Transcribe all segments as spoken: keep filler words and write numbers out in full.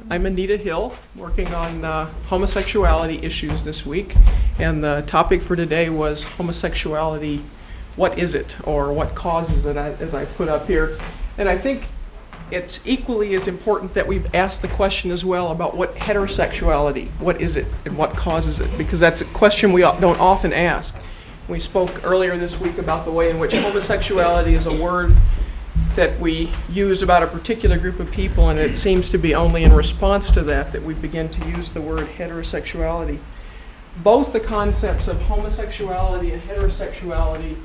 I'm Anita Hill, working on uh, homosexuality issues this week, and the topic for today was homosexuality, what is it, or what causes it, as I put up here. And I think it's equally as important that we've asked the question as well about what heterosexuality, what is it, and what causes it, because that's a question we don't often ask. We spoke earlier this week about the way in which homosexuality is a word that we use about a particular group of people, and it seems to be only in response to that that we begin to use the word heterosexuality. Both the concepts of homosexuality and heterosexuality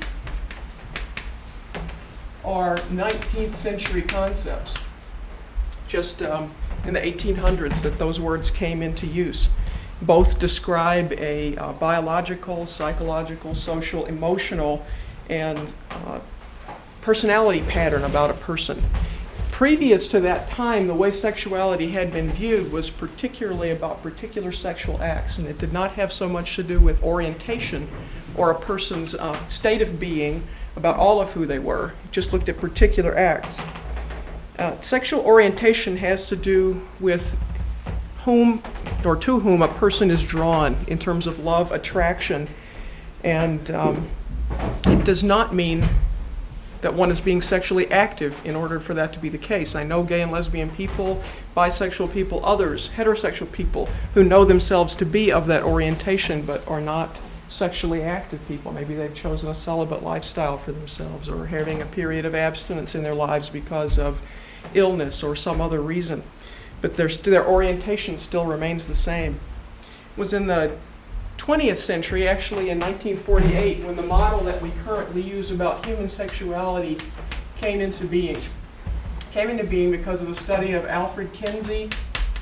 are nineteenth century concepts, just um, in the eighteen hundreds that those words came into use. Both describe a uh, biological, psychological, social, emotional, and uh, personality pattern about a person. Previous to that time, the way sexuality had been viewed was particularly about particular sexual acts, and it did not have so much to do with orientation or a person's uh, state of being about all of who they were. It just looked at particular acts. Uh, sexual orientation has to do with whom or to whom a person is drawn in terms of love, attraction, and um, it does not mean that one is being sexually active in order for that to be the case. I know gay and lesbian people, bisexual people, others, heterosexual people, who know themselves to be of that orientation but are not sexually active people. Maybe they've chosen a celibate lifestyle for themselves, or having a period of abstinence in their lives because of illness or some other reason. But their, their orientation still remains the same. It was in the twentieth century, actually in nineteen forty-eight, when the model that we currently use about human sexuality came into being. Came into being because of the study of Alfred Kinsey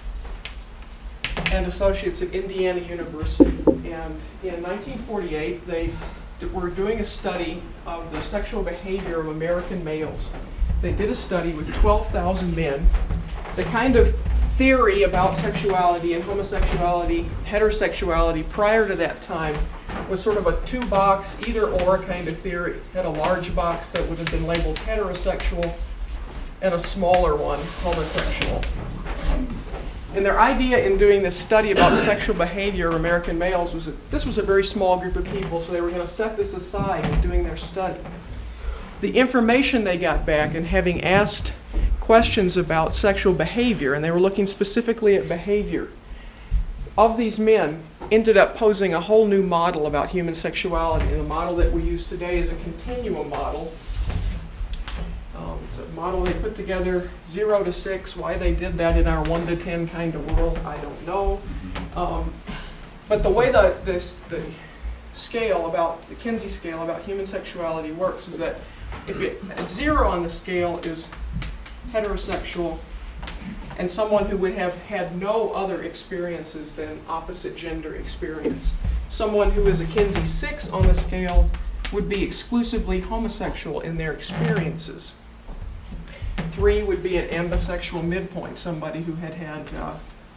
and associates at Indiana University. And in nineteen forty-eight, they d- were doing a study of the sexual behavior of American males. They did a study with twelve thousand men. The kind of theory about sexuality and homosexuality, heterosexuality prior to that time was sort of a two-box either-or kind of theory. Had a large box that would have been labeled heterosexual and a smaller one, homosexual. And their idea in doing this study about sexual behavior of American males was that this was a very small group of people, so they were going to set this aside in doing their study. The information they got back, and having asked questions about sexual behavior, and they were looking specifically at behavior of these men, ended up posing a whole new model about human sexuality. And the model that we use today is a continuum model. Um, it's a model they put together zero to six. Why they did that in our one to ten kind of world, I don't know. Um, but the way the, this, the scale about, the Kinsey scale about human sexuality works is that if it, zero on the scale is heterosexual, and someone who would have had no other experiences than opposite gender experience. Someone who is a Kinsey six on the scale would be exclusively homosexual in their experiences. Three would be an ambisexual midpoint, somebody who had had uh,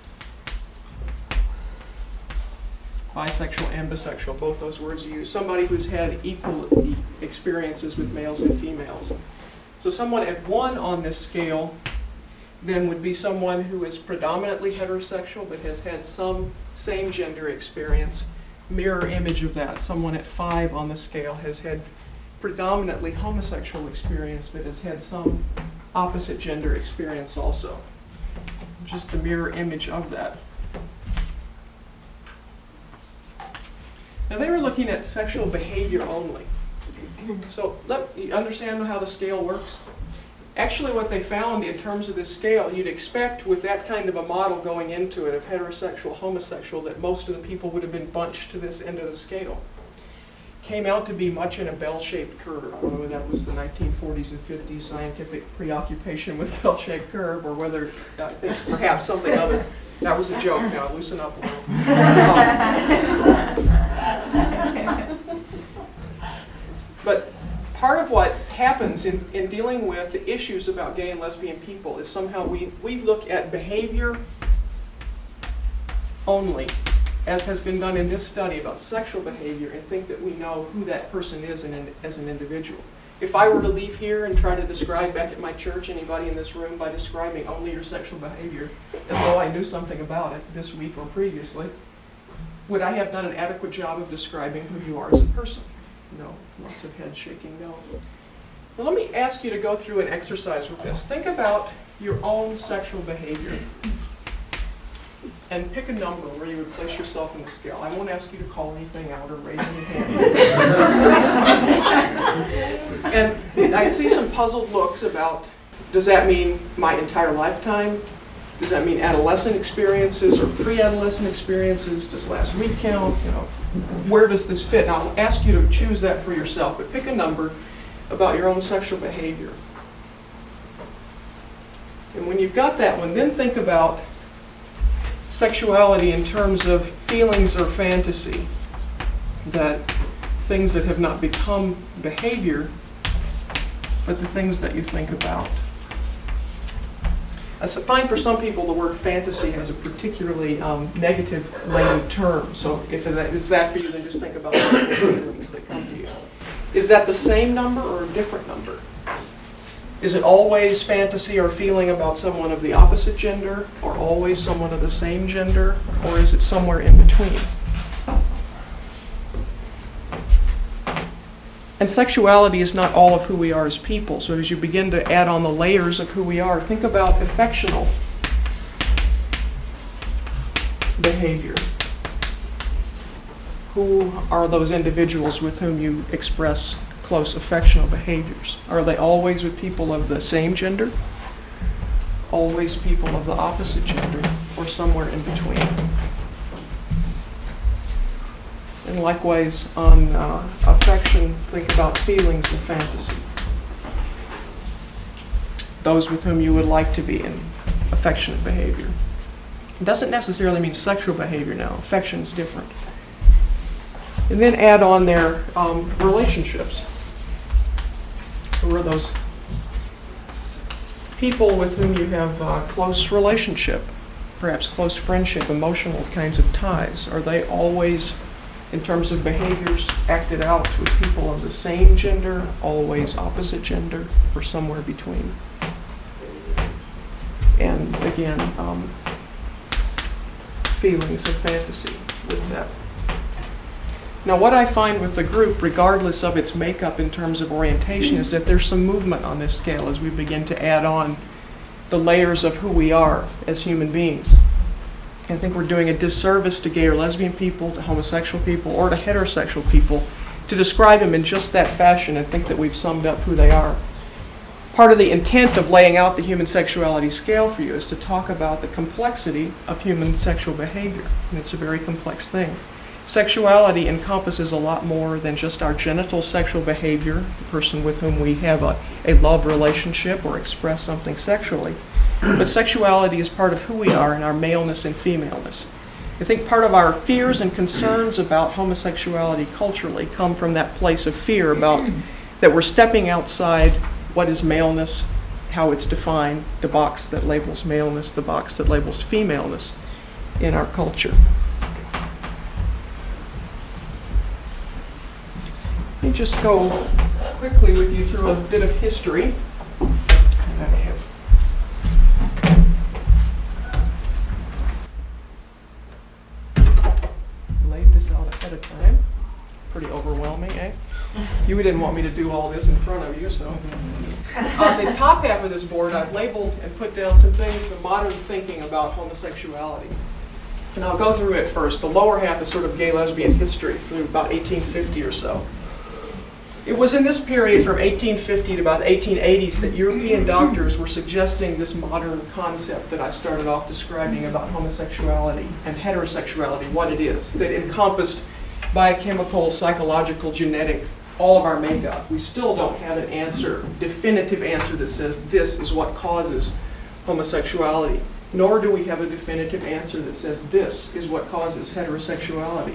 bisexual, ambisexual, both those words are used. Somebody who's had equal e- experiences with males and females. So someone at one on this scale then would be someone who is predominantly heterosexual but has had some same gender experience. Mirror image of that, someone at five on the scale has had predominantly homosexual experience but has had some opposite gender experience also. Just the mirror image of that. Now they were looking at sexual behavior only. So let you understand how the scale works. Actually, what they found in terms of this scale, you'd expect with that kind of a model going into it of heterosexual, homosexual, that most of the people would have been bunched to this end of the scale. Came out to be much in a bell-shaped curve. I don't know whether that was the nineteen forties and fifties scientific preoccupation with bell-shaped curve, or whether I think perhaps something other. That was a joke. Now loosen up a little. But part of what happens in, in dealing with the issues about gay and lesbian people is somehow we, we look at behavior only, as has been done in this study about sexual behavior, and think that we know who that person is in, in, as an individual. If I were to leave here and try to describe back at my church anybody in this room by describing only your sexual behavior as though I knew something about it this week or previously, would I have done an adequate job of describing who you are as a person? No. Lots of head shaking, no. Now let me ask you to go through an exercise with this. Think about your own sexual behavior and pick a number where you would place yourself in the scale. I won't ask you to call anything out or raise any hands. And I see some puzzled looks about, does that mean my entire lifetime? Does that mean adolescent experiences or pre-adolescent experiences? Does last week count? You know, where does this fit? Now I'll ask you to choose that for yourself, but pick a number about your own sexual behavior. And when you've got that one, then think about sexuality in terms of feelings or fantasy, that things that have not become behavior, but the things that you think about. I find for some people the word fantasy has a particularly um, negative laden term, so if it's that for you, then just think about the feelings that come to you. Is that the same number or a different number? Is it always fantasy or feeling about someone of the opposite gender, or always someone of the same gender, or is it somewhere in between? And sexuality is not all of who we are as people, so as you begin to add on the layers of who we are, think about affectional behavior. Who are those individuals with whom you express close affectional behaviors? Are they always with people of the same gender? Always people of the opposite gender, or somewhere in between? And likewise, on uh, affection, think about feelings and fantasy. Those with whom you would like to be in affectionate behavior. It doesn't necessarily mean sexual behavior now. Affection is different. And then add on there um, relationships. Who are those people with whom you have uh, close relationship, perhaps close friendship, emotional kinds of ties? Are they always, in terms of behaviors, acted out with people of the same gender, always opposite gender, or somewhere between? And again, um, feelings of fantasy with that. Now what I find with the group, regardless of its makeup in terms of orientation, is that there's some movement on this scale as we begin to add on the layers of who we are as human beings. I think we're doing a disservice to gay or lesbian people, to homosexual people, or to heterosexual people to describe them in just that fashion and think that we've summed up who they are. Part of the intent of laying out the human sexuality scale for you is to talk about the complexity of human sexual behavior, and it's a very complex thing. Sexuality encompasses a lot more than just our genital sexual behavior, the person with whom we have a, a love relationship or express something sexually. But sexuality is part of who we are in our maleness and femaleness. I think part of our fears and concerns about homosexuality culturally come from that place of fear about that we're stepping outside what is maleness, how it's defined, the box that labels maleness, the box that labels femaleness in our culture. Let me just go quickly with you through a bit of history. I have laid this out ahead of time. Pretty overwhelming, eh? You didn't want me to do all this in front of you, so. On the top half of this board, I've labeled and put down some things, some modern thinking about homosexuality. And I'll go through it first. The lower half is sort of gay lesbian history through about eighteen fifty or so. It was in this period from eighteen fifty to about the eighteen eighties that European doctors were suggesting this modern concept that I started off describing about homosexuality and heterosexuality, what it is, that encompassed biochemical, psychological, genetic, all of our makeup. We still don't have an answer, definitive answer that says this is what causes homosexuality, nor do we have a definitive answer that says this is what causes heterosexuality.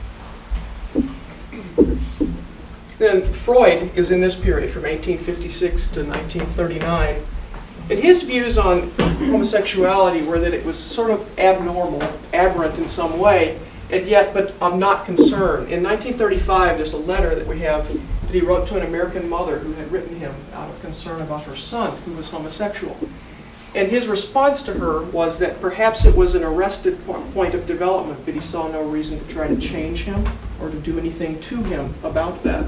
Then Freud is in this period from eighteen fifty-six to nineteen thirty-nine. And his views on homosexuality were that it was sort of abnormal, aberrant in some way, and yet, but of not concern. In nineteen thirty-five, there's a letter that we have that he wrote to an American mother who had written him out of concern about her son, who was homosexual. And his response to her was that perhaps it was an arrested point of development, but he saw no reason to try to change him or to do anything to him about that.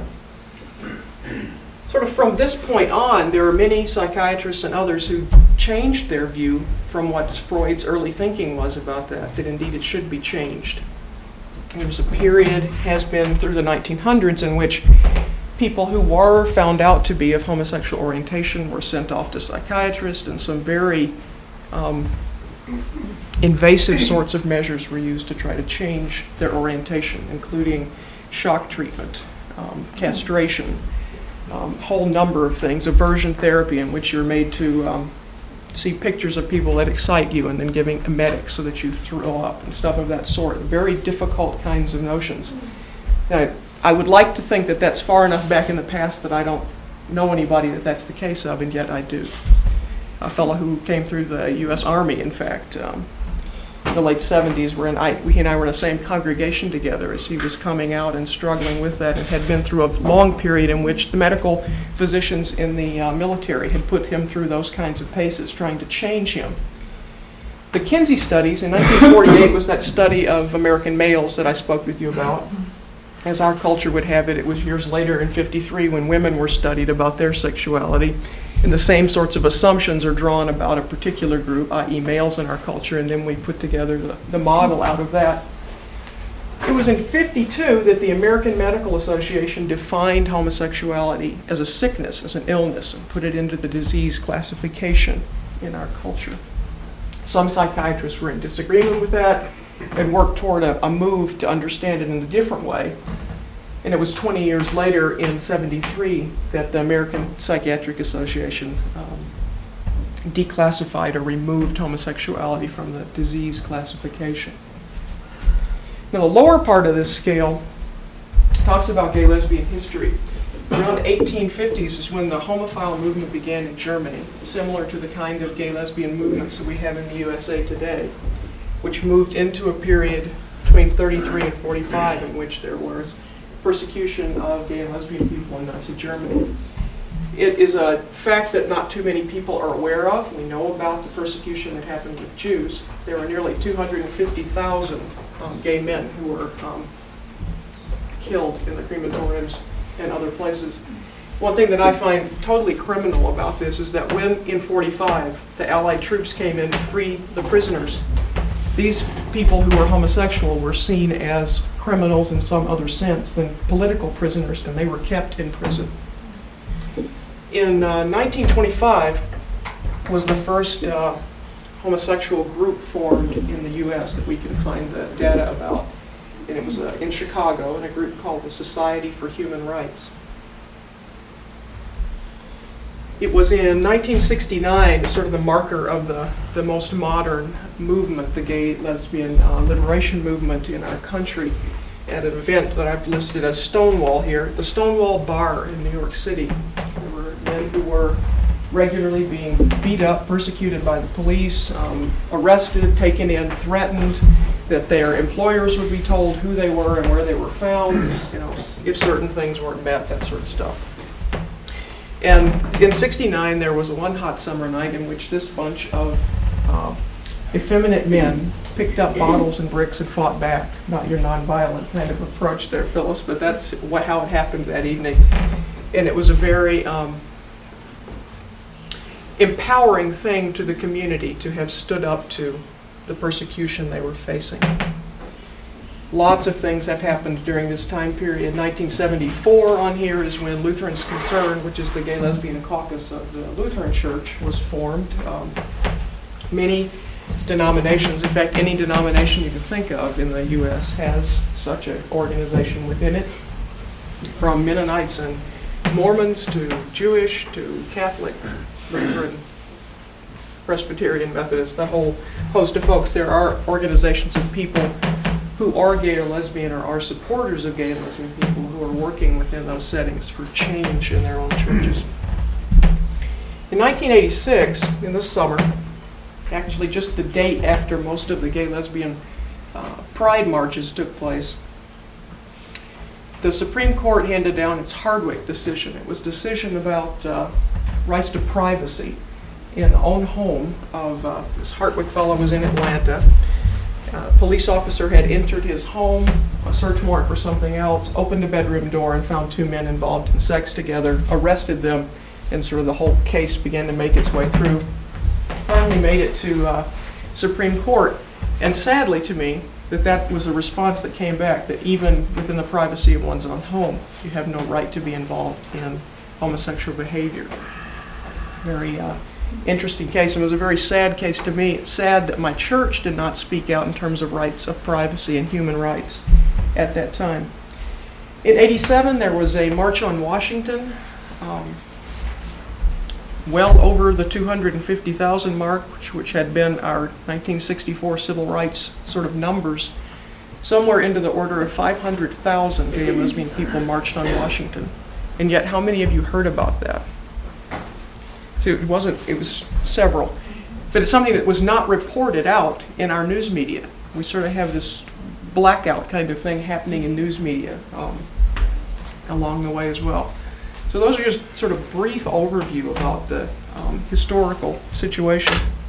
Sort of from this point on, there are many psychiatrists and others who changed their view from what Freud's early thinking was about that, that indeed it should be changed. There was a period, has been through the nineteen hundreds, in which people who were found out to be of homosexual orientation were sent off to psychiatrists, and some very um, invasive sorts of measures were used to try to change their orientation, including shock treatment, um, castration, um, whole number of things, aversion therapy, in which you're made to um, see pictures of people that excite you and then giving emetics so that you throw up and stuff of that sort. Very difficult kinds of notions. Now, I would like to think that that's far enough back in the past that I don't know anybody that that's the case of, and yet I do. A fellow who came through the U S Army, in fact, um, in the late seventies, where I, he and I were in the same congregation together as he was coming out and struggling with that, and had been through a long period in which the medical physicians in the uh, military had put him through those kinds of paces, trying to change him. The Kinsey studies in nineteen forty-eight was that study of American males that I spoke with you about. As our culture would have it, it was years later in fifty-three when women were studied about their sexuality. And the same sorts of assumptions are drawn about a particular group, that is males in our culture, and then we put together the, the model out of that. It was in fifty-two that the American Medical Association defined homosexuality as a sickness, as an illness, and put it into the disease classification in our culture. Some psychiatrists were in disagreement with that and worked toward a, a move to understand it in a different way. And it was twenty years later, in seventy-three, that the American Psychiatric Association um, declassified or removed homosexuality from the disease classification. Now, the lower part of this scale talks about gay lesbian history. Around eighteen fifties is when the homophile movement began in Germany, similar to the kind of gay lesbian movements that we have in the U S A today, which moved into a period between thirty-three and forty-five in which there was persecution of gay and lesbian people in Nazi Germany. It is a fact that not too many people are aware of. We know about the persecution that happened with Jews. There were nearly two hundred fifty thousand um, gay men who were um, killed in the crematoriums and other places. One thing that I find totally criminal about this is that when, in forty-five, the Allied troops came in to free the prisoners, these people who were homosexual were seen as criminals in some other sense than political prisoners, and they were kept in prison. In uh, nineteen twenty-five was the first uh, homosexual group formed in the U S that we can find the data about. And it was uh, in Chicago, in a group called the Society for Human Rights. It was in nineteen sixty-nine, sort of the marker of the, the most modern movement, the gay lesbian uh, liberation movement in our country, at an event that I've listed as Stonewall here, the Stonewall Bar in New York City. There were men who were regularly being beat up, persecuted by the police, um, arrested, taken in, threatened, that their employers would be told who they were and where they were found, you know, if certain things weren't met, that sort of stuff. And in sixty-nine, there was one hot summer night in which this bunch of uh, effeminate men picked up bottles and bricks and fought back. Not your nonviolent kind of approach there, Phyllis, but that's what, how it happened that evening. And it was a very um, empowering thing to the community to have stood up to the persecution they were facing. Lots of things have happened during this time period. nineteen seventy-four on here is when Lutherans Concern, which is the gay lesbian caucus of the Lutheran Church, was formed. Um, many denominations, in fact any denomination you can think of in the U S has such an organization within it, from Mennonites and Mormons to Jewish to Catholic, Lutheran, Presbyterian, Methodist, the whole host of folks. There are organizations of people who are gay or lesbian or are supporters of gay and lesbian people who are working within those settings for change in their own churches. In nineteen eighty-six, in the summer, actually just the date after most of the gay lesbian uh, pride marches took place, the Supreme Court handed down its Hardwick decision. It was a decision about uh, rights to privacy in the own home of uh, this Hardwick fellow was in Atlanta. A police officer had entered his home, a search warrant for something else, opened a bedroom door and found two men involved in sex together, arrested them, and sort of the whole case began to make its way through. Finally made it to uh, Supreme Court. And sadly to me, that that was a response that came back, that even within the privacy of one's own home, you have no right to be involved in homosexual behavior. Very uh, interesting case, and it was a very sad case to me. It's sad that my church did not speak out in terms of rights of privacy and human rights at that time. In eighty-seven, there was a March on Washington, um, well over the two hundred fifty thousand mark, which, which had been our nineteen sixty-four civil rights sort of numbers. Somewhere into the order of five hundred thousand gay and lesbian people marched on Washington. And yet, how many of you heard about that? So it wasn't, it was several. But it's something that was not reported out in our news media. We sort of have this blackout kind of thing happening in news media um, along the way as well. So those are just sort of brief overview about the um, historical situation.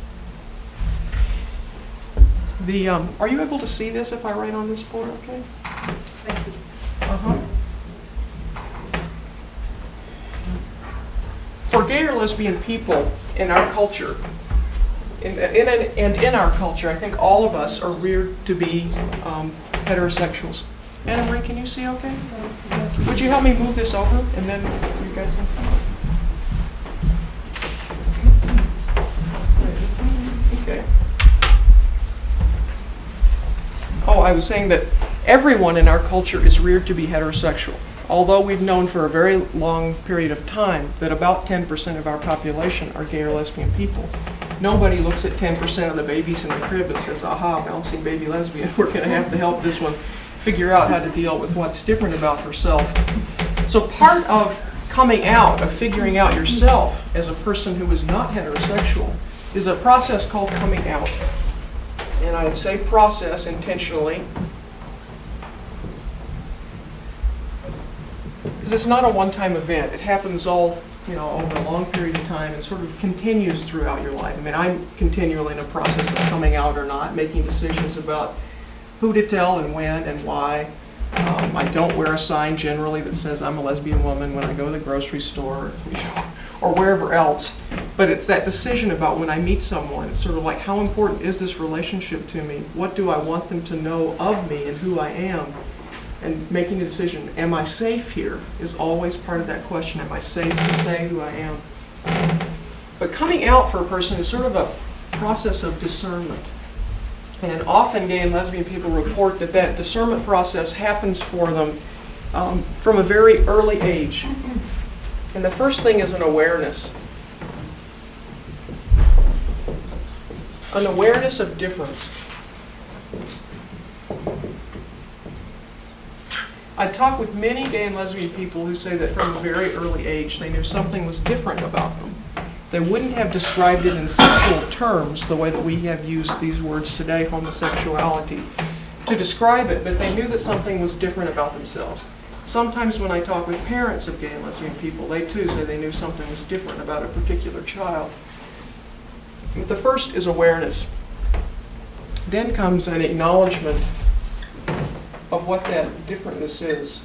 The um, are you able to see this if I write on this board? Okay. Thank you. Uh huh. For gay or lesbian people in our culture, in, in, in, and in our culture, I think all of us are reared to be um, heterosexuals. Anna Marie, can you see okay? Would you help me move this over and then you guys can see? Okay. Oh, I was saying that everyone in our culture is reared to be heterosexual. Although we've known for a very long period of time that about ten percent of our population are gay or lesbian people, nobody looks at ten percent of the babies in the crib and says, aha, bouncing baby lesbian, we're going to have to help this one figure out how to deal with what's different about herself. So part of coming out, of figuring out yourself as a person who is not heterosexual, is a process called coming out. And I would say process intentionally, because it's not a one-time event. It happens all, you know, over a long period of time and sort of continues throughout your life. I mean, I'm continually in a process of coming out or not, making decisions about who to tell and when and why. Um, I don't wear a sign generally that says I'm a lesbian woman when I go to the grocery store, you know, or wherever else. But it's that decision about when I meet someone. It's sort of like, how important is this relationship to me? What do I want them to know of me and who I am? And making a decision, am I safe here, is always part of that question. Am I safe to say who I am? But coming out for a person is sort of a process of discernment. And often gay and lesbian people report that that discernment process happens for them um, from a very early age. And the first thing is an awareness. An awareness of difference. I talk with many gay and lesbian people who say that from a very early age they knew something was different about them. They wouldn't have described it in sexual terms the way that we have used these words today, homosexuality, to describe it, but they knew that something was different about themselves. Sometimes when I talk with parents of gay and lesbian people, they too say they knew something was different about a particular child. But the first is awareness. Then comes an acknowledgement of what that differentness is.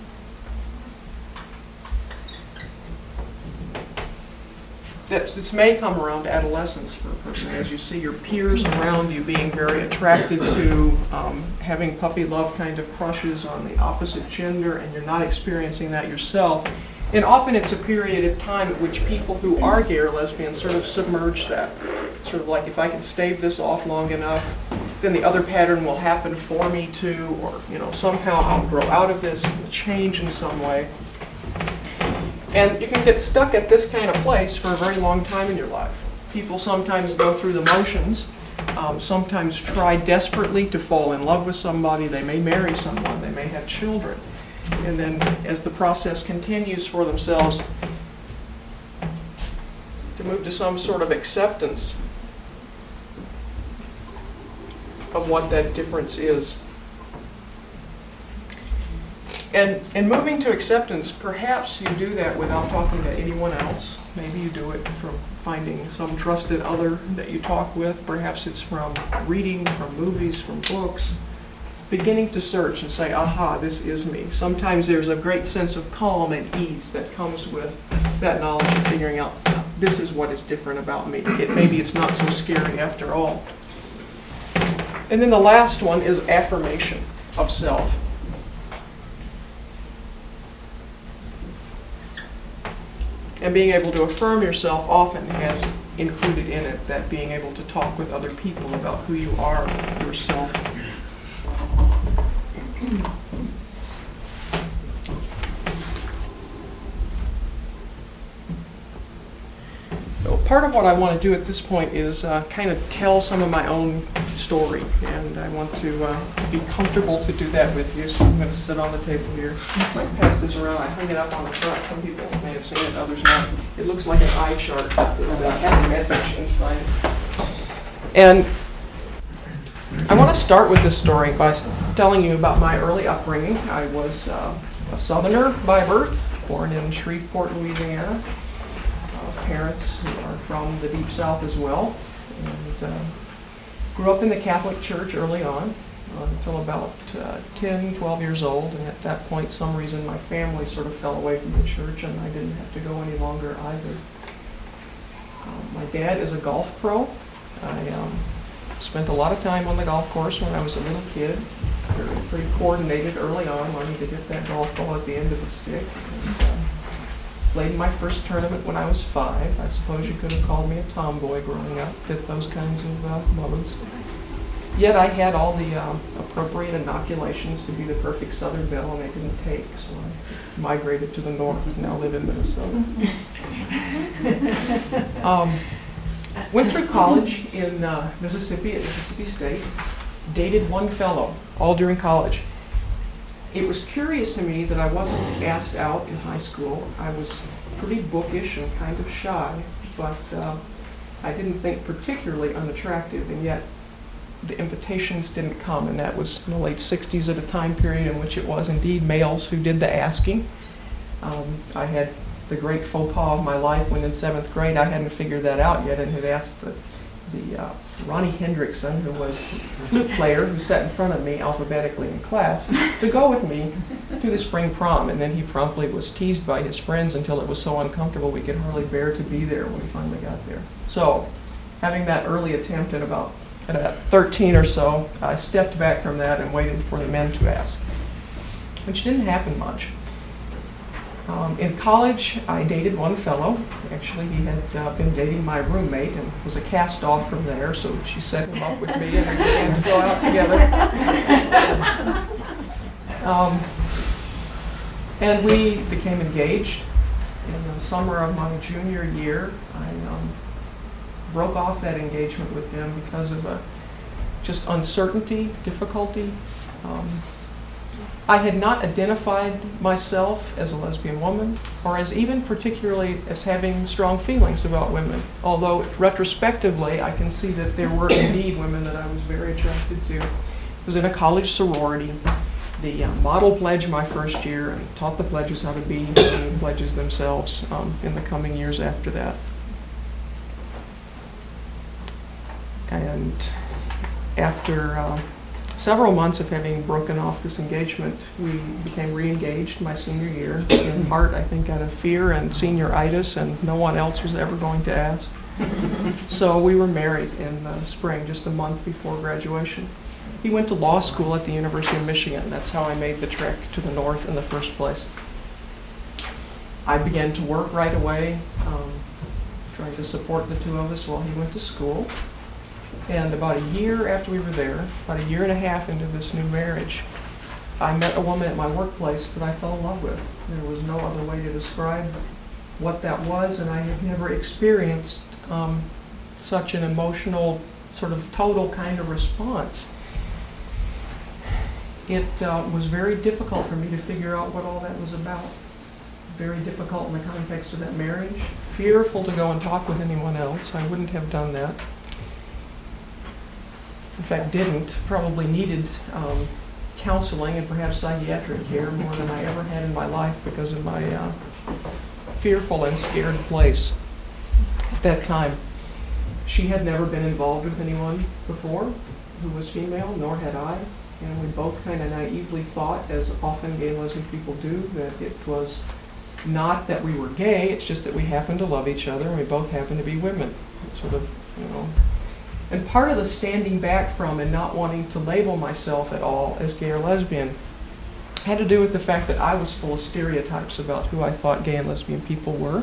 That this may come around adolescence for a person, as you see your peers around you being very attracted to um, having puppy love kind of crushes on the opposite gender, and you're not experiencing that yourself. And often it's a period of time at which people who are gay or lesbian sort of submerge that. Sort of like, if I can stave this off long enough, then the other pattern will happen for me too, or you know, somehow I'll grow out of this, it will change in some way. And you can get stuck at this kind of place for a very long time in your life. People sometimes go through the motions, um, sometimes try desperately to fall in love with somebody, they may marry someone, they may have children. And then as the process continues for themselves, to move to some sort of acceptance of what that difference is. And, and moving to acceptance, perhaps you do that without talking to anyone else. Maybe you do it from finding some trusted other that you talk with. Perhaps it's from reading, from movies, from books. Beginning to search and say, aha, this is me. Sometimes there's a great sense of calm and ease that comes with that knowledge of figuring out, this is what is different about me. It, maybe it's not so scary after all. And then the last one is affirmation of self. And being able to affirm yourself often has included in it that being able to talk with other people about who you are yourself. So part of what I want to do at this point is uh, kind of tell some of my own story, and I want to uh, be comfortable to do that with you, so I'm going to sit on the table here. I might pass this around. I hung it up on the front. Some people may have seen it, others not. It looks like an eye chart that has a message inside. And I want to start with this story by telling you about my early upbringing. I was uh, a Southerner by birth, born in Shreveport, Louisiana. Uh, parents who are from the Deep South as well. And uh, grew up in the Catholic Church early on, uh, until about uh, ten, twelve years old. And at that point, some reason, my family sort of fell away from the church, and I didn't have to go any longer either. Um, my dad is a golf pro. I um, spent a lot of time on the golf course when I was a little kid. We were pretty coordinated early on, learning to get that golf ball at the end of the stick. And, uh, played my first tournament when I was five. I suppose you could have called me a tomboy growing up, fit those kinds of uh, modes. Yet I had all the um, appropriate inoculations to be the perfect Southern belle, and they didn't take, so I migrated to the north and now live in Minnesota. um, went through college in uh, Mississippi at Mississippi State, dated one fellow all during college. It was curious to me that I wasn't asked out in high school. I was pretty bookish and kind of shy, but uh, I didn't think particularly unattractive, and yet the invitations didn't come, and that was in the late sixties at a time period in which it was indeed males who did the asking. Um, I had the great faux pas of my life when in seventh grade I hadn't figured that out yet and had asked the, the uh, Ronnie Hendrickson, who was a flute player who sat in front of me alphabetically in class, to go with me to the spring prom, and then he promptly was teased by his friends until it was so uncomfortable we could hardly bear to be there when we finally got there. So, having that early attempt at about at about thirteen or so, I stepped back from that and waited for the men to ask, which didn't happen much. Um, in college, I dated one fellow. Actually, he had uh, been dating my roommate and was a cast-off from there, so she set him up with me and we began to go out together. um, and we became engaged. In the summer of my junior year, I um, broke off that engagement with him because of a just uncertainty, difficulty. Um, I had not identified myself as a lesbian woman, or as even particularly as having strong feelings about women, although retrospectively I can see that there were indeed women that I was very attracted to. I was in a college sorority. The uh, model pledge my first year, and taught the pledges how to be the pledges themselves um, in the coming years after that. And after uh, several months of having broken off this engagement, we became re-engaged my senior year, in part, I think, out of fear and senioritis, and no one else was ever going to ask. So we were married in the spring, just a month before graduation. He went to law school at the University of Michigan. That's how I made the trek to the north in the first place. I began to work right away, um, trying to support the two of us while he went to school. And about a year after we were there, about a year and a half into this new marriage, I met a woman at my workplace that I fell in love with. There was no other way to describe what that was, and I had never experienced um, such an emotional, sort of total kind of response. It uh, was very difficult for me to figure out what all that was about. Very difficult in the context of that marriage. Fearful to go and talk with anyone else. I wouldn't have done that. In fact, didn't, probably needed um, counseling and perhaps psychiatric care more than I ever had in my life because of my uh, fearful and scared place at that time. She had never been involved with anyone before who was female, nor had I. And we both kind of naively thought, as often gay and lesbian people do, that it was not that we were gay, it's just that we happened to love each other and we both happened to be women. Sort of, you know. And part of the standing back from and not wanting to label myself at all as gay or lesbian had to do with the fact that I was full of stereotypes about who I thought gay and lesbian people were.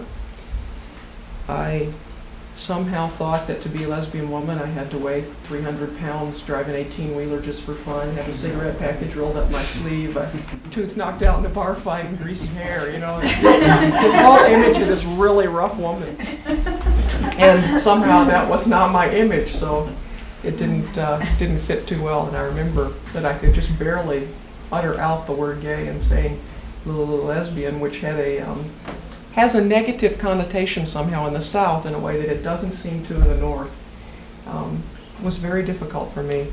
I somehow thought that to be a lesbian woman I had to weigh three hundred pounds, drive an eighteen-wheeler just for fun, have a cigarette package rolled up my sleeve, a tooth knocked out in a bar fight, and greasy hair, you know. This whole image of this really rough woman. And somehow that was not my image, so it didn't uh, didn't fit too well. And I remember that I could just barely utter out the word gay and saying little, little lesbian, which had a um, has a negative connotation somehow in the South in a way that it doesn't seem to in the North. Um, was very difficult for me.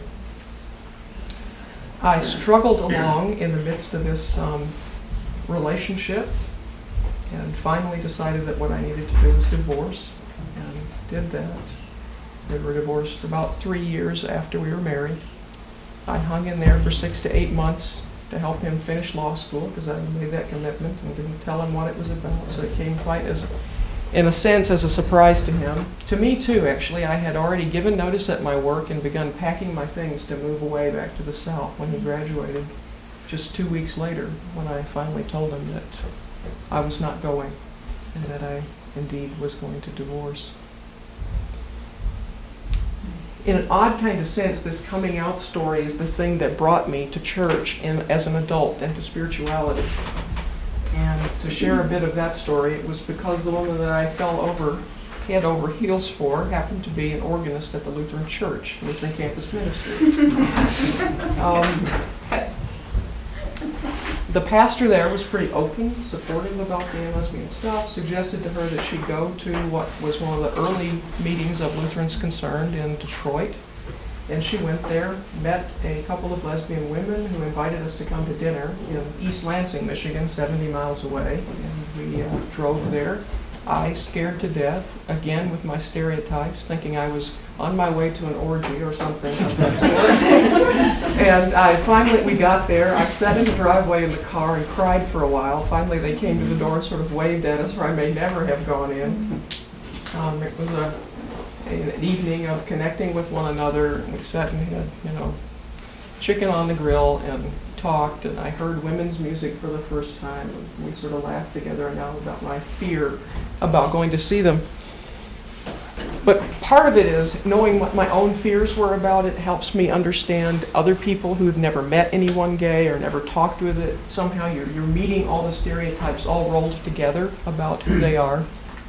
I struggled along in the midst of this um, relationship and finally decided that what I needed to do was divorce, and did that. We were divorced about three years after we were married. I hung in there for six to eight months to help him finish law school because I made that commitment and didn't tell him what it was about, so it came quite as, in a sense, as a surprise to him. To me too, actually. I had already given notice at my work and begun packing my things to move away back to the South when he graduated just two weeks later, when I finally told him that I was not going and that I indeed was going to divorce. In an odd kind of sense, this coming out story is the thing that brought me to church and as an adult and to spirituality. And to share a bit of that story, it was because the woman that I fell over head over heels for happened to be an organist at the Lutheran Church, Lutheran Campus Ministry. um, the pastor there was pretty open, supportive about gay and lesbian stuff, suggested to her that she go to what was one of the early meetings of Lutherans Concerned in Detroit. And she went there, met a couple of lesbian women who invited us to come to dinner in East Lansing, Michigan, seventy miles away. And we uh, drove there. I, scared to death, again with my stereotypes, thinking I was on my way to an orgy or something of that sort. And I finally, we got there. I sat in the driveway in the car and cried for a while. Finally, they came to the door and sort of waved at us, or I may never have gone in. Um, it was a, a, an evening of connecting with one another. And we sat and had, you know, chicken on the grill and talked, and I heard women's music for the first time. And we sort of laughed together now about my fear about going to see them. But part of it is knowing what my own fears were about it helps me understand other people who've never met anyone gay or never talked with it. Somehow you're, you're meeting all the stereotypes all rolled together about who they are.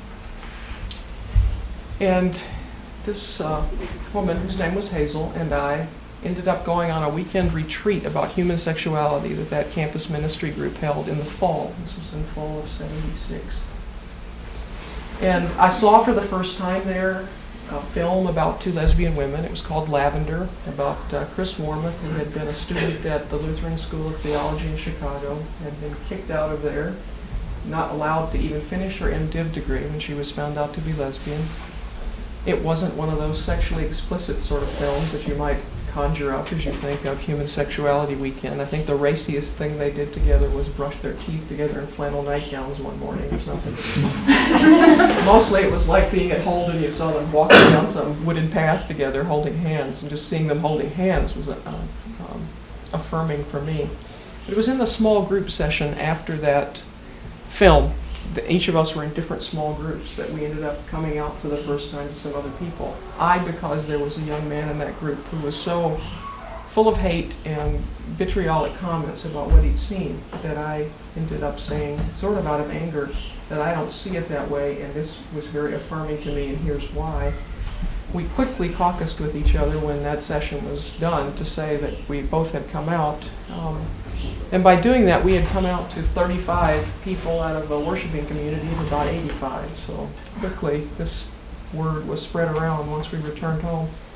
And this uh, woman, whose name was Hazel, and I ended up going on a weekend retreat about human sexuality that that campus ministry group held in the fall. This was in fall of seventy-six. And I saw for the first time there a film about two lesbian women. It was called Lavender, about uh, Chris Wormuth, who had been a student at the Lutheran School of Theology in Chicago, had been kicked out of there, not allowed to even finish her MDiv degree when she was found out to be lesbian. It wasn't one of those sexually explicit sort of films that you might conjure up as you think of Human Sexuality Weekend. I think the raciest thing they did together was brush their teeth together in flannel nightgowns one morning or something. Mostly it was like being at Holden. You saw them walking down some wooden path together holding hands, and just seeing them holding hands was uh, um, affirming for me. It was in the small group session after that film. Each of us were in different small groups that we ended up coming out for the first time to some other people. I, because there was a young man in that group who was so full of hate and vitriolic comments about what he'd seen that I ended up saying, sort of out of anger, that I don't see it that way, and this was very affirming to me, and here's why. We quickly caucused with each other when that session was done to say that we both had come out. Um, And by doing that, we had come out to thirty-five people out of a worshiping community of about eighty-five. So quickly, this word was spread around once we returned home.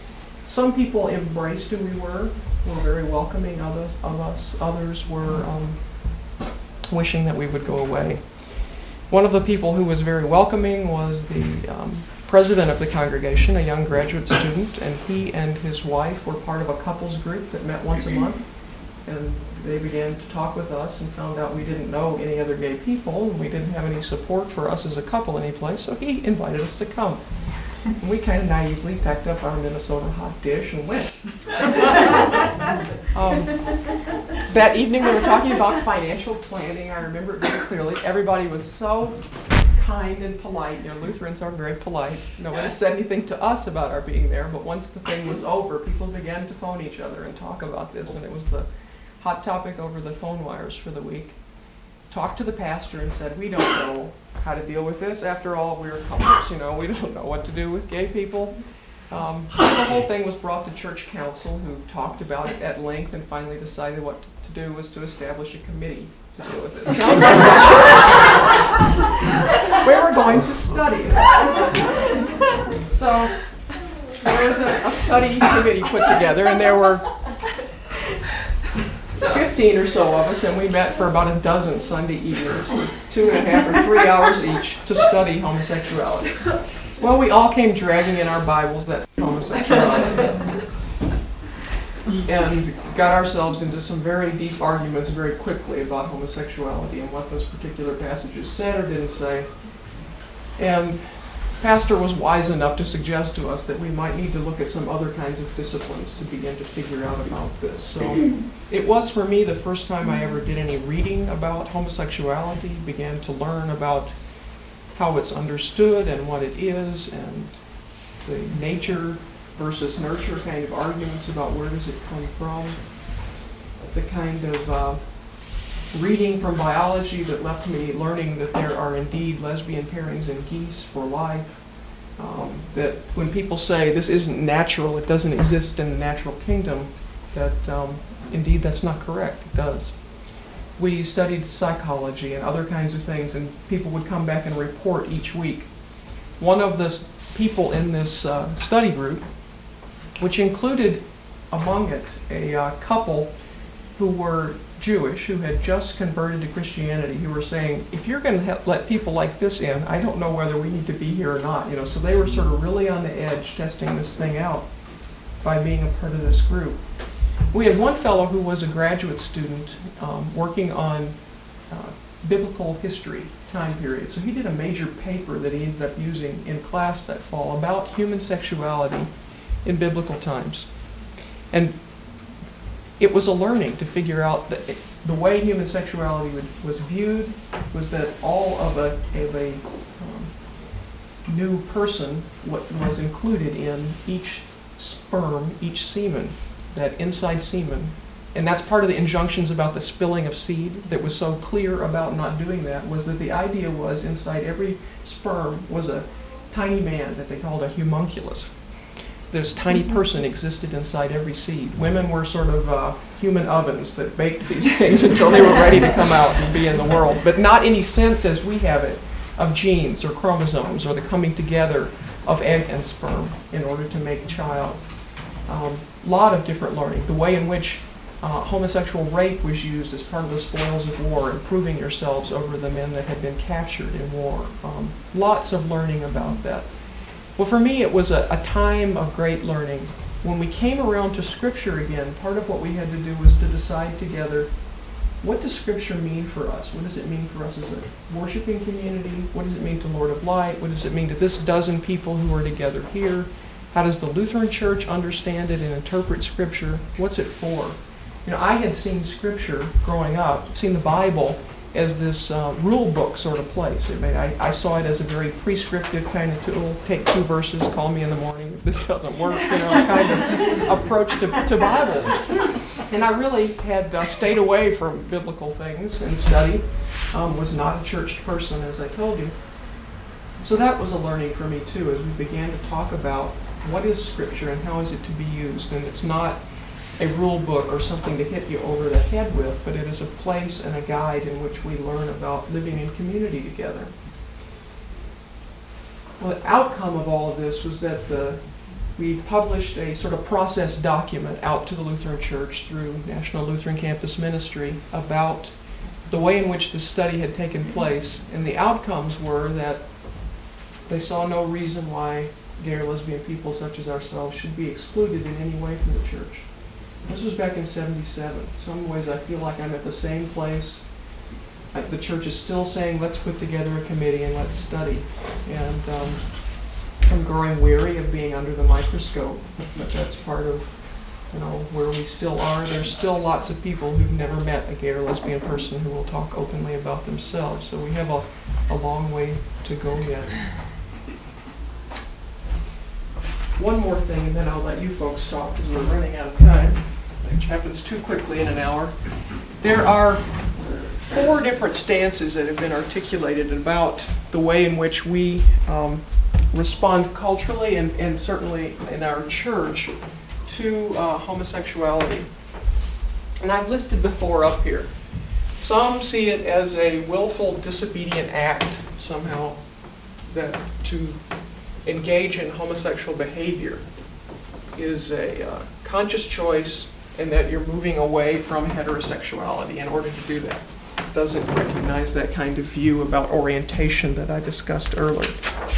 Some people embraced who we were, were very welcoming of us. Of us. Others were um, wishing that we would go away. One of the people who was very welcoming was the um, president of the congregation, a young graduate student, and he and his wife were part of a couples group that met once a month. And they began to talk with us and found out we didn't know any other gay people and we didn't have any support for us as a couple anyplace, so he invited us to come. And we kind of naively packed up our Minnesota hot dish and went. um, that evening we were talking about financial planning. I remember it very clearly. Everybody was so kind and polite. You know, Lutherans are very polite. Nobody said anything to us about our being there, but once the thing was over, people began to phone each other and talk about this, and it was the hot topic over the phone wires for the week. Talked to the pastor and said, we don't know how to deal with this. After all, we're couples, you know, we don't know what to do with gay people. Um, so the whole thing was brought to church council, who talked about it at length and finally decided what to, to do was to establish a committee to deal with this. We were going to study it. So there was a, a study committee put together, and there were fifteen or so of us, and we met for about a dozen Sunday evenings for two and a half or three hours each to study homosexuality. Well, we all came dragging in our Bibles that homosexuality and got ourselves into some very deep arguments very quickly about homosexuality and what those particular passages said or didn't say. And Pastor was wise enough to suggest to us that we might need to look at some other kinds of disciplines to begin to figure out about this. So it was for me the first time I ever did any reading about homosexuality, began to learn about how it's understood and what it is, and the nature versus nurture kind of arguments about where does it come from, the kind of uh, reading from biology that left me learning that there are indeed lesbian pairings in geese for life. Um, that when people say this isn't natural, it doesn't exist in the natural kingdom, that um, indeed that's not correct, it does. We studied psychology and other kinds of things, and people would come back and report each week. One of the people in this uh, study group, which included among it a uh, couple who were Jewish, who had just converted to Christianity, who were saying, if you're going to ha- let people like this in, I don't know whether we need to be here or not. You know, so they were sort of really on the edge testing this thing out by being a part of this group. We had one fellow who was a graduate student um, working on uh, biblical history time period. So he did a major paper that he ended up using in class that fall about human sexuality in biblical times. And it was a learning to figure out that it, the way human sexuality would, was viewed was that all of a, of a um, new person what was included in each sperm, each semen, that inside semen. And that's part of the injunctions about the spilling of seed that was so clear about not doing that, was that the idea was inside every sperm was a tiny man that they called a homunculus. This tiny person existed inside every seed. Women were sort of uh, human ovens that baked these things until they were ready to come out and be in the world, but not any sense as we have it of genes or chromosomes or the coming together of egg and sperm in order to make a child. A um, lot of different learning. The way in which uh, homosexual rape was used as part of the spoils of war, improving yourselves over the men that had been captured in war. Um, lots of learning about that. Well, for me, it was a, a time of great learning. When we came around to Scripture again, part of what we had to do was to decide together, what does Scripture mean for us? What does it mean for us as a worshiping community? What does it mean to Lord of Light? What does it mean to this dozen people who are together here? How does the Lutheran Church understand it and interpret Scripture? What's it for? You know, I had seen Scripture growing up, seen the Bible as this uh, rule book sort of place. It made, I, I saw it as a very prescriptive kind of tool. Take two verses, call me in the morning if this doesn't work, you know, kind of approach to, to Bible. And I really had uh, stayed away from biblical things and study. Um, was not a church person, as I told you. So that was a learning for me too, as we began to talk about what is Scripture and how is it to be used. And it's not a rule book or something to hit you over the head with, but it is a place and a guide in which we learn about living in community together. Well, the outcome of all of this was that the we published a sort of process document out to the Lutheran Church through National Lutheran Campus Ministry about the way in which the study had taken place, and the outcomes were that they saw no reason why gay or lesbian people such as ourselves should be excluded in any way from the church. This was back in seventy-seven. In some ways I feel like I'm at the same place. Like the church is still saying, let's put together a committee and let's study. And um, I'm growing weary of being under the microscope, but that's part of, you know, where we still are. There's still lots of people who've never met a gay or lesbian person who will talk openly about themselves. So we have a, a long way to go yet. One more thing, and then I'll let you folks talk because we're running out of time, which happens too quickly in an hour. There are four different stances that have been articulated about the way in which we um, respond culturally and, and certainly in our church to uh, homosexuality. And I've listed the four up here. Some see it as a willful disobedient act somehow that to engage in homosexual behavior is a uh, conscious choice and that you're moving away from heterosexuality in order to do that. It doesn't recognize that kind of view about orientation that I discussed earlier.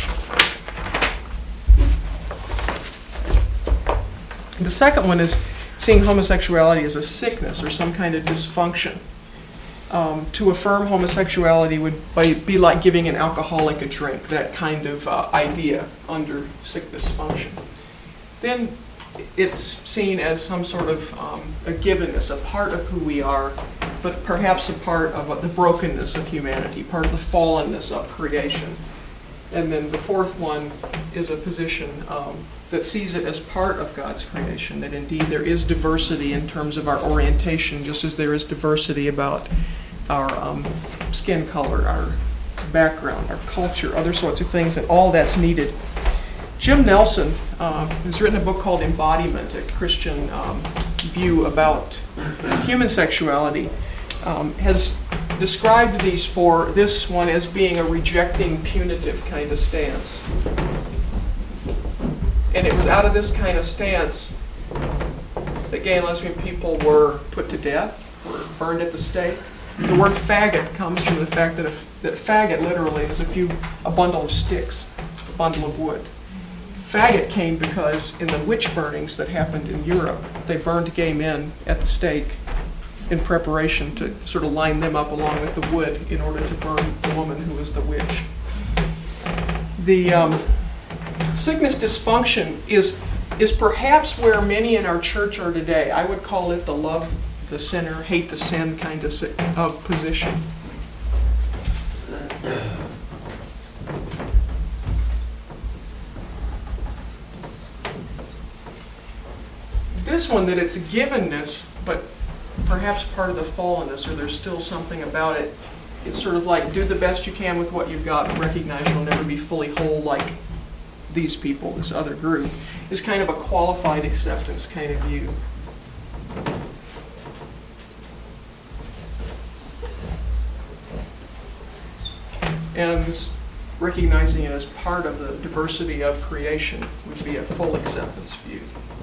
The second one is seeing homosexuality as a sickness or some kind of dysfunction. Um, to affirm homosexuality would be like giving an alcoholic a drink, that kind of uh, idea under sick dysfunction. Then it's seen as some sort of um, a givenness, a part of who we are, but perhaps a part of uh, the brokenness of humanity, part of the fallenness of creation. And then the fourth one is a position um, that sees it as part of God's creation, that indeed there is diversity in terms of our orientation, just as there is diversity about our um, skin color, our background, our culture, other sorts of things, and all that's needed. Jim Nelson uh, has written a book called Embodiment, a Christian um, view about human sexuality, um, has described these four, this one as being a rejecting, punitive kind of stance. And it was out of this kind of stance that gay and lesbian people were put to death, were burned at the stake. The word faggot comes from the fact that a, that faggot literally is a few a bundle of sticks, a bundle of wood. Faggot came because in the witch burnings that happened in Europe, they burned gay men at the stake in preparation to sort of line them up along with the wood in order to burn the woman who was the witch. The um, sickness dysfunction is is perhaps where many in our church are today. I would call it the love the sinner, hate the sin kind of, of position. This one, that it's a givenness, but perhaps part of the fallenness, or there's still something about it. It's sort of like do the best you can with what you've got, and recognize you'll never be fully whole like these people, this other group, is kind of a qualified acceptance kind of view. And this, recognizing it as part of the diversity of creation would be a full acceptance view.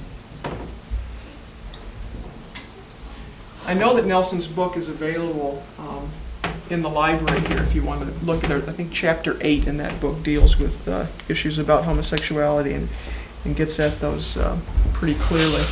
I know that Nelson's book is available um, in the library here if you want to look at it. I think chapter eight in that book deals with uh, issues about homosexuality and, and gets at those uh, pretty clearly.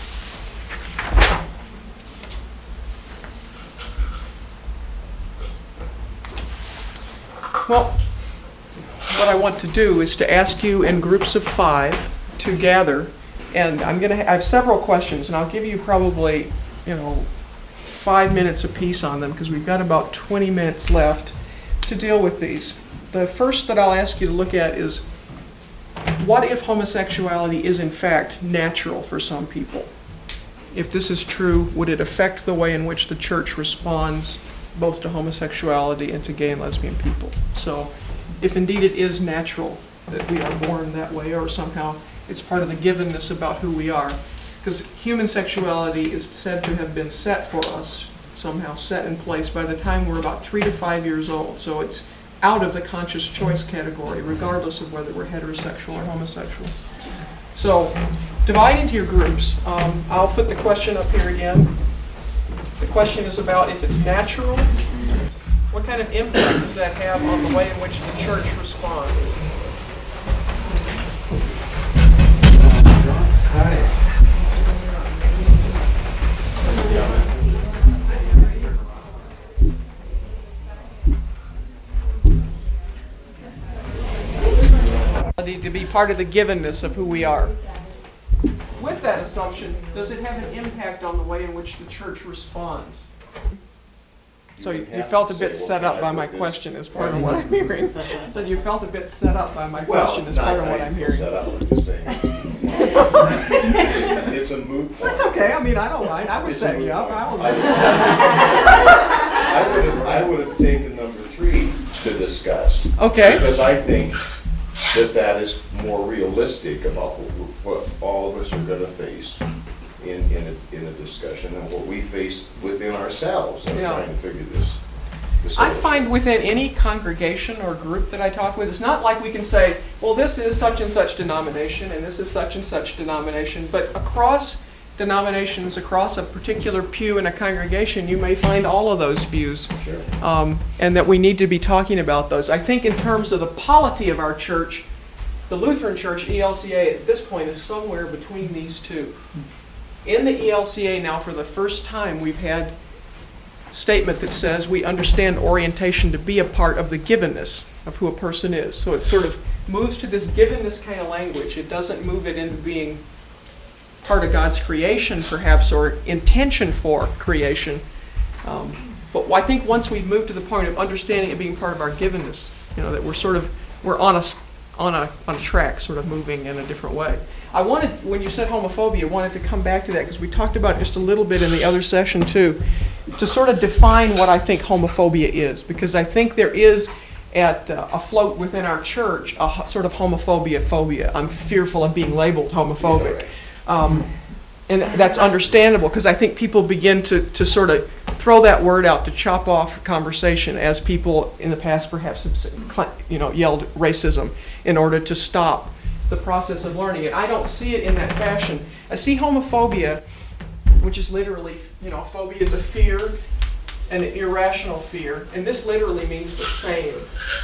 Well, what I want to do is to ask you in groups of five to gather, and I'm going to ha- I have several questions, and I'll give you probably, you know, five minutes apiece on them because we've got about twenty minutes left to deal with these. The first that I'll ask you to look at is, what if homosexuality is in fact natural for some people? If this is true, would it affect the way in which the church responds both to homosexuality and to gay and lesbian people? So if indeed it is natural that we are born that way, or somehow it's part of the givenness about who we are, because human sexuality is said to have been set for us, somehow set in place by the time we're about three to five years old. So it's out of the conscious choice category, regardless of whether we're heterosexual or homosexual. So divide into your groups. Um, I'll put the question up here again. The question is about if it's natural, what kind of impact does that have on the way in which the church responds? Hi. To be part of the givenness of who we are. With that assumption, does it have an impact on the way in which the church responds? So you, you felt a bit set up by my question as part of what I'm hearing. So you felt a bit set up by my question as part of what I'm hearing. Set up, I'm just saying. It's a moot point. That's okay. I mean, I don't mind. I was setting you up. I will. I would have, I would have taken number three to discuss. Okay. Because I think that that is more realistic about what, what all of us are going to face in in a, in a discussion and what we face within ourselves in yeah. trying to figure this. this I out. find within any congregation or group that I talk with, it's not like we can say, well, this is such and such denomination and this is such and such denomination, but across denominations, across a particular pew in a congregation, you may find all of those views. Sure. Um, and that we need to be talking about those. I think in terms of the polity of our church, the Lutheran Church, E L C A, at this point is somewhere between these two. In the E L C A now, for the first time, we've had a statement that says we understand orientation to be a part of the givenness of who a person is. So it sort of moves to this givenness kind of language. It doesn't move it into being part of God's creation, perhaps, or intention for creation. Um, but I think once we've moved to the point of understanding it being part of our givenness, you know, that we're sort of we're on a on a on a track, sort of moving in a different way. I wanted, when you said homophobia, I wanted to come back to that because we talked about it just a little bit in the other session too, to sort of define what I think homophobia is, because I think there is at uh, afloat within our church a ho- sort of homophobia phobia. I'm fearful of being labeled homophobic. Um, and that's understandable because I think people begin to, to sort of throw that word out to chop off conversation, as people in the past perhaps have, you know, yelled racism in order to stop the process of learning it. I don't see it in that fashion. I see homophobia, which is literally, you know, phobia is a fear, an irrational fear, and this literally means the same.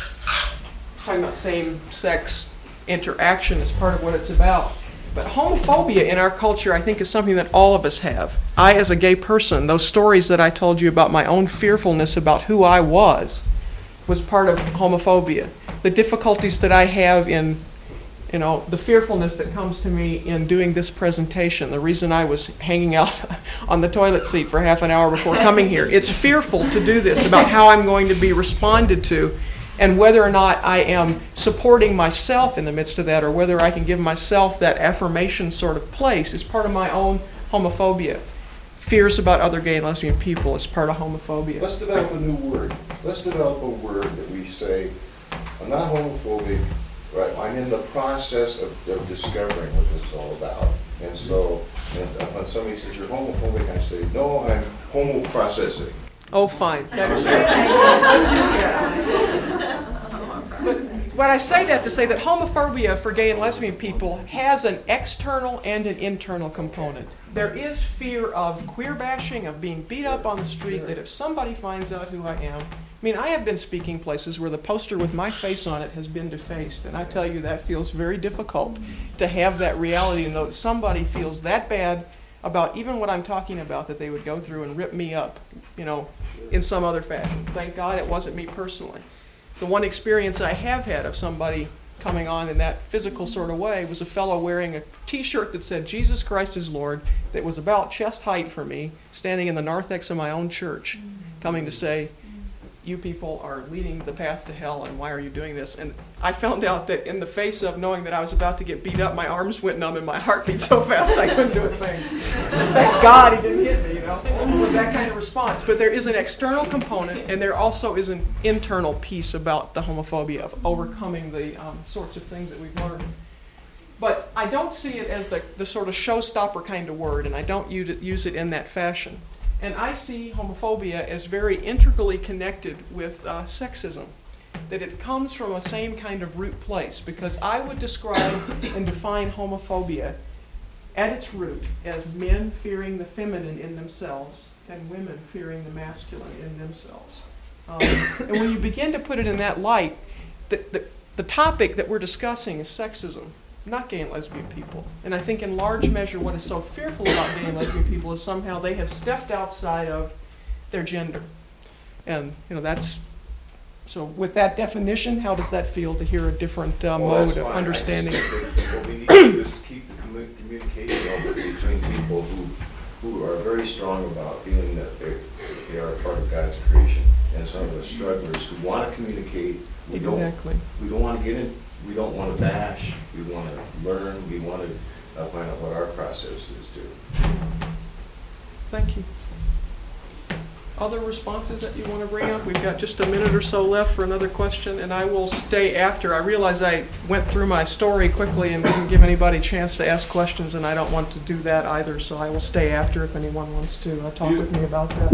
Talking about same-sex interaction is part of what it's about. But homophobia in our culture, I think, is something that all of us have. I, as a gay person, those stories that I told you about my own fearfulness about who I was, was part of homophobia. The difficulties that I have in, you know, the fearfulness that comes to me in doing this presentation, the reason I was hanging out on the toilet seat for half an hour before coming here. It's fearful to do this, about how I'm going to be responded to, and whether or not I am supporting myself in the midst of that, or whether I can give myself that affirmation sort of place, is part of my own homophobia. Fears about other gay and lesbian people is part of homophobia. Let's develop a new word. Let's develop a word that we say, I'm not homophobic, right? I'm in the process of, of discovering what this is all about. And so, and when somebody says you're homophobic, I say, no, I'm homo-processing. Oh, fine. That's But when I say that, to say that homophobia for gay and lesbian people has an external and an internal component. There is fear of queer bashing, of being beat up on the street, that if somebody finds out who I am. I mean, I have been speaking places where the poster with my face on it has been defaced, and I tell you that feels very difficult to have that reality, and though somebody feels that bad about even what I'm talking about, that they would go through and rip me up, you know, in some other fashion. Thank God it wasn't me personally. The one experience I have had of somebody coming on in that physical sort of way was a fellow wearing a t-shirt that said Jesus Christ is Lord, that was about chest height for me, standing in the narthex of my own church, coming to say, you people are leading the path to hell, and why are you doing this? And I found out that in the face of knowing that I was about to get beat up, my arms went numb and my heart beat so fast I couldn't do a thing. Thank God he didn't hit me, you know. It was that kind of response. But there is an external component, and there also is an internal piece about the homophobia of overcoming the um, sorts of things that we've learned. But I don't see it as the, the sort of showstopper kind of word, and I don't use it, use it in that fashion. And I see homophobia as very integrally connected with uh, sexism. that it comes from a same kind of root place, because I would describe and define homophobia at its root as men fearing the feminine in themselves and women fearing the masculine in themselves. Um, and when you begin to put it in that light, the, the, the topic that we're discussing is sexism, not gay and lesbian people. And I think in large measure what is so fearful about gay and lesbian people is somehow they have stepped outside of their gender. And you know that's, so with that definition, how does that feel to hear a different uh, Well, mode that's of fine. understanding? I just think that what we need to do is to keep the commu- communication open between people who, who are very strong about feeling that they're, they are a part of God's creation, and some of the strugglers who want to communicate. We Exactly. Don't, we don't want to get in, we don't want to bash, we want to learn, we want to uh, find out what our process is too. Thank you. Other responses that you want to bring up? We've got just a minute or so left for another question, and I will stay after. I realize I went through my story quickly and didn't give anybody a chance to ask questions, and I don't want to do that either, so I will stay after if anyone wants to uh, talk You- with me about that.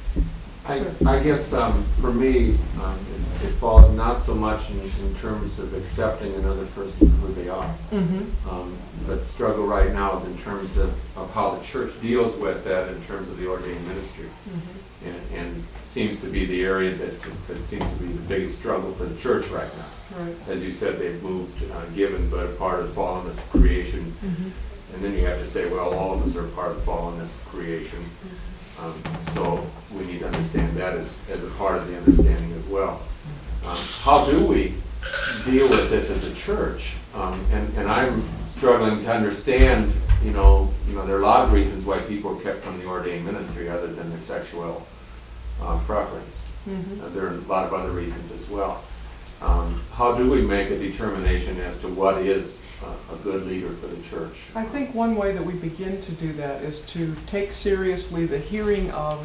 I, Sir. I guess um, for me, um, it, it falls not so much in, in terms of accepting another person for who they are. Mm-hmm. Um, the struggle right now is in terms of, of how the church deals with that in terms of the ordained ministry. Mm-hmm. And, and seems to be the area that, that seems to be the biggest struggle for the church right now. Right. As you said, they've moved, uh, given, but a part of the fallenness of creation. Mm-hmm. And then you have to say, well, all of us are part of the fallenness of creation. Um, so we need to understand that as, as a part of the understanding as well. Um, how do we deal with this as a church? Um, and, and I'm struggling to understand, you know, you know, there are a lot of reasons why people are kept from the ordained ministry other than their sexual uh, preference. Mm-hmm. Uh, there are a lot of other reasons as well. Um, how do we make a determination as to what is a, a good leader for the church? I think one way that we begin to do that is to take seriously the hearing of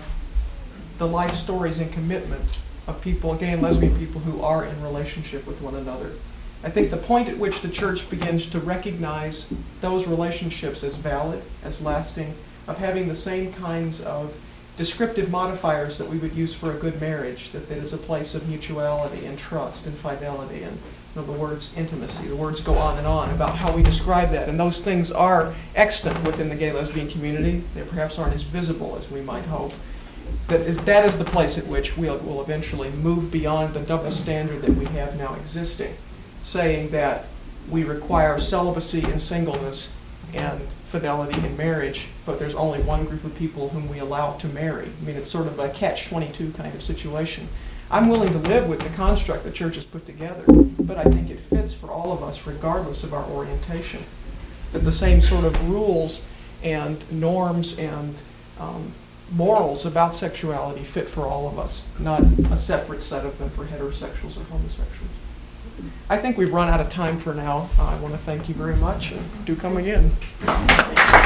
the life stories and commitment of people, gay and lesbian people, who are in relationship with one another. I think the point at which the church begins to recognize those relationships as valid, as lasting, of having the same kinds of descriptive modifiers that we would use for a good marriage, that it is a place of mutuality and trust and fidelity, and you know, the words intimacy, the words go on and on about how we describe that, and those things are extant within the gay lesbian community. They perhaps aren't as visible as we might hope. That is, that is the place at which we'll, we'll eventually move beyond the double standard that we have now existing, saying that we require celibacy and singleness and fidelity in marriage, but there's only one group of people whom we allow to marry. I mean, it's sort of a catch twenty-two kind of situation. I'm willing to live with the construct the church has put together, but I think it fits for all of us regardless of our orientation. That the same sort of rules and norms and um, morals about sexuality fit for all of us, not a separate set of them for heterosexuals or homosexuals. I think we've run out of time for now. Uh, I want to thank you very much, and do come again.